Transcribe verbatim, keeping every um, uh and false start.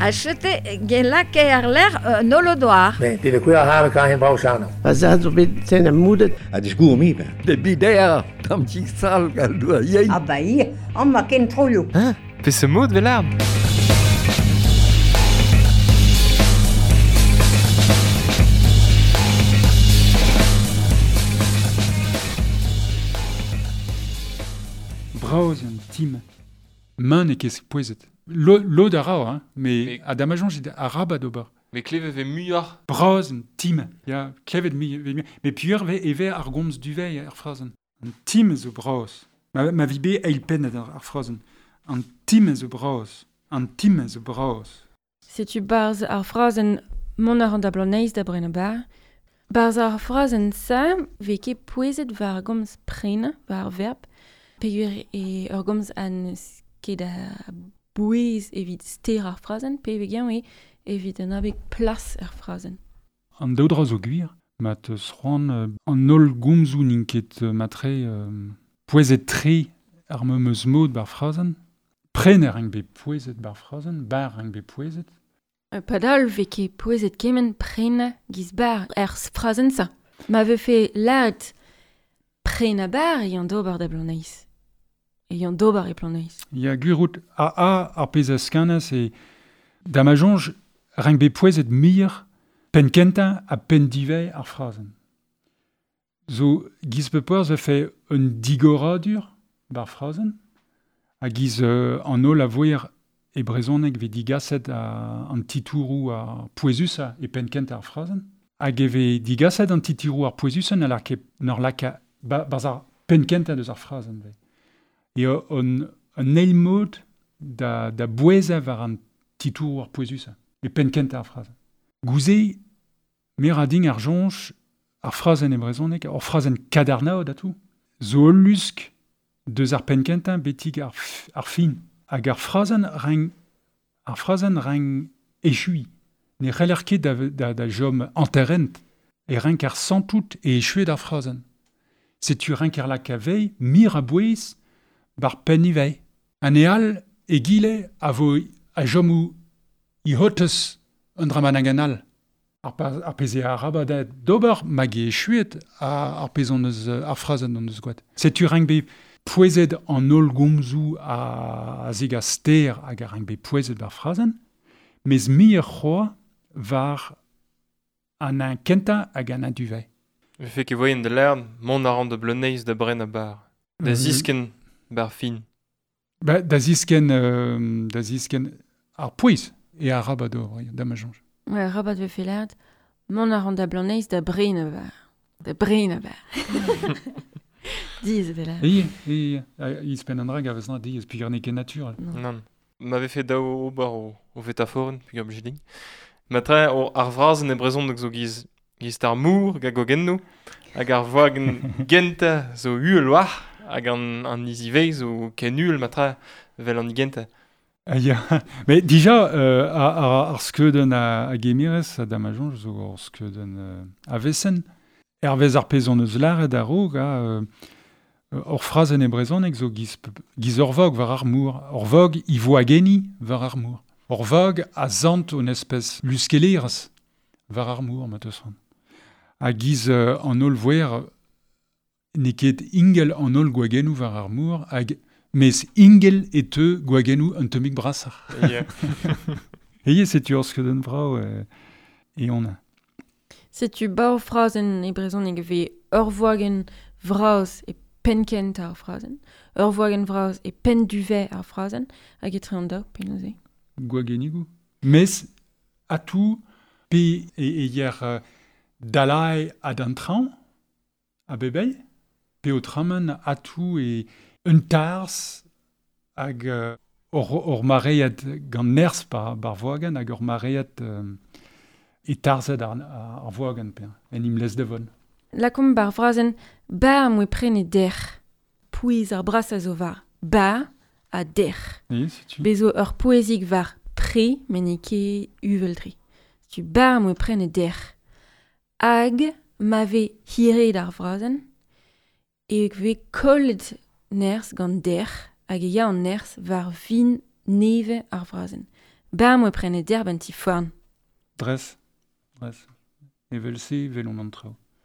Achete gelake ar l'air uh, nolodoar. Beh, di qui a have kan bau shano. Azad bit tena mudet. A dis gour mi ben. De bidea, tam ti sal gal du a yen. Ah bah hi, an ma ken trolio. Hein? Pe se mod vel arm. Braoz un tim. Man e ket poezet. Lo da rao, hein, mais, mais a damajon j'ai a rabat d'ober. Mais kleve ve muiar. Braoz un tim. Ya klevet mi, mi. Mais puer ve eve ar gomz du vei ar frazen. Un tim zo braoz. Ma, ma vibe eil pen ar frazen. Un tim zo braoz. Un tim zo braoz. Si tu barz ar frazen mon ar an da bloneiz da brenne bar, barz ar frazen sa ve ket poezet var gomz prene, var verb, peur e ar gomz an ket a bouez evit ster ar frazen, pe vegan e evit an abeg plas ar frazen. An daudra zo gwir, mat eus c'hoant uh, an ol gomzou ninket uh, matre uh, poezet tre ar memeus mod bar frazen. Pren er be poezet bar frazen, bar eng be poezet. Uh, Padal ve ket poezet kemen prene giz bar er frazen sa. Ma ve fe lad prene bar e an dobar da bloneiz. E an dobar e bloneiz. Ya gwirut a a ar pezaz skanaz e da ma jonj reng be poezet mir pen kenta a pen divei ar frazen. Zo giz pe poer ze fe un digoradur bar frazen, a giz uh, an ol a voer e brezonek ve digaset a an titourou ar poezusa e pen kenta ar frazen, hag e ve digaset an titourou ar poezusen alar ke nor laka ba, baz ar pen kenta deus ar frazen ve. E an, an eil mod da, da boueza var an titourou ar poezusa e pen kenta ar frazen. Gouze mer a ding ar jonch ar frazen e brezonek, ar frazen kadarnao da tou. Zo ol lusk deus ar pen kenta betig ar, ar fin. Hag ar frazen reng, ar frazen reng echui. Ne c'heller ket da, da, da jom anterrent e renk ar santout e echuet ar frazen. Setu renk ar laka vei mir a bouez bar pen ivei. An eal e gile a vo a jomou i hotes un dramanaganal. Ar, ar peze a rabadet d'ober mag e echuet ar pezon eus ar frazen an eus gwad. Setu renk be poezet an ol gomzou a, a zeg a ster hag a renk be poezet bar frazen, mez mi ur c'hoa var an an kenta hag an an duvei. Je fais que voyen de l'herbe, mon aran de bloneiz de brenne bar. Da Mhm. zisken bar fin. Ba, da zisken, euh, da zisken ar poez e ar rabador, da ma jonj. Ouais, rabat ve fe lad mon ar an da bloneiz da brenne bar. Da brenne bar. Diz ve lad. E, e, e, ispen an drag a vez na diez, pigar ne ket natur. Non. M'avait fait dao ober o, o vetaforen, puis comme je dis. Matra o ar vrazen e brezon de zo giz giz tar mour gag o genno, hag ar voagen genta zo uel war, hag an, an izivei zo ken uel matra vel an genta. Ah, ya. Mais déjà, euh, ar, ar, ar skeudenn a, a gemirez, a da ma jonj, zo ar skeudenn uh, a vesen, er vez ar pezon eus laret a rog, a uh, ur frazen e brezonek zo giz, giz ur vog var ar mour. Ur vog i vo a geni var ar mour. Ur vog a zant un espèce luskelerez var ar mour, ma teus ran. A giz uh, an ol voer ne ket ingel an ol gwagenou var ar mour, hag mes ingel e teu gwagenou un teumig brassar. Yeah. Eye, setu ur skeudenn vrao e, e on a. Si tu bau frazen e brezonek ve ur voagen vraos e pen kent ar frazen, ur voagen vraos e pen duvei ar frazen, hag e tre an da, pe neuze. Gwagenigou. Mes a tou pe e, e yer uh, dalai ad an traoù a bebel, pe o tramen a tou e un tars hag uh, or, or mareiet gant ners bar, bar voagen hag or mareiet um, e tarzet ar, ar voagen pe, en im les devon. Lakom bar frazen, ba moe prene der. Pouiz ar bras a zo var ba a der. Eye, setu. Bezo ur poezik var pre, men e ket uveldri. Tu ba moe prene der. Hag ma ve hiret ar frazen, e ve kollet ners gant der, hag e ya an ners var vin neve ar frazen. Ba mo prene derben ti forn. Dres. Dres. Evel se, vel on an trao.